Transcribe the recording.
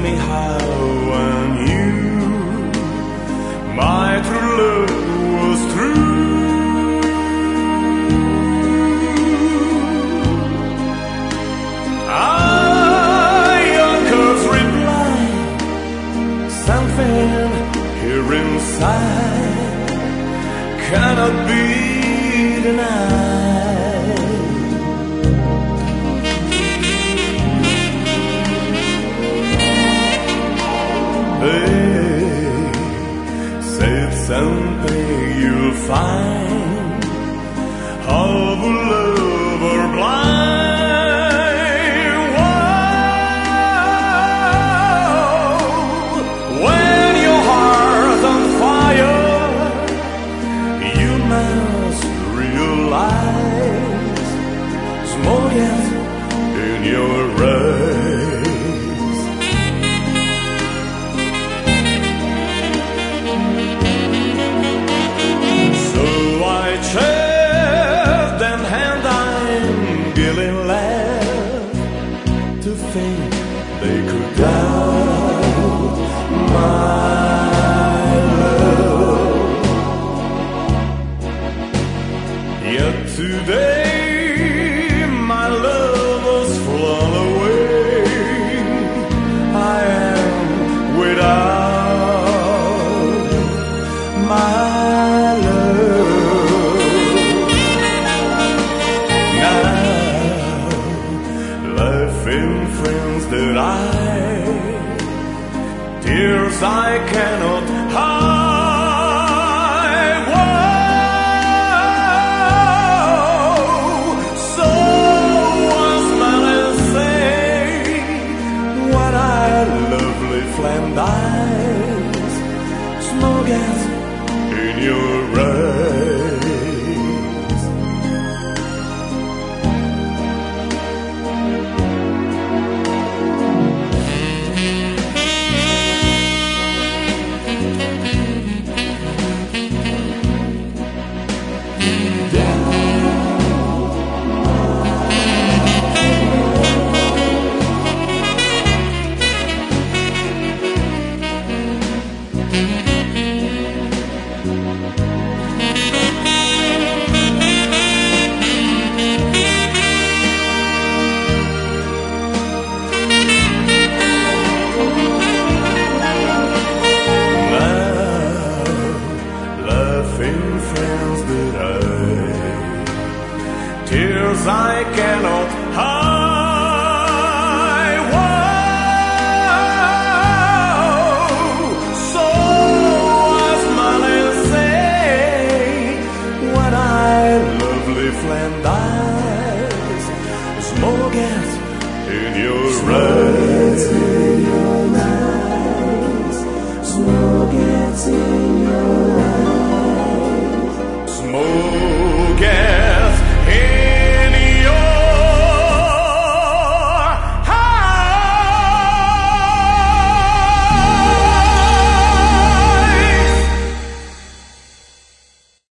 me how I knew my true love was true. Your curves reply something here inside cannot be denied. They say it's something you'll find, all who love are blind. Whoa. When your heart's on fire, you must realize small gas in your eyes. So I chased them hand I'm feeling left to think they could doubt my love. Yet today my love was flown away. I am without my love. Now life in friends that tears I cannot hide. Whoa. So I smile and say what I lovely flamed eyes, small gas in your eyes. Friends that tears I cannot hide. Whoa. So I smile and say what I lovely flamed eyes, small gas in your eyes.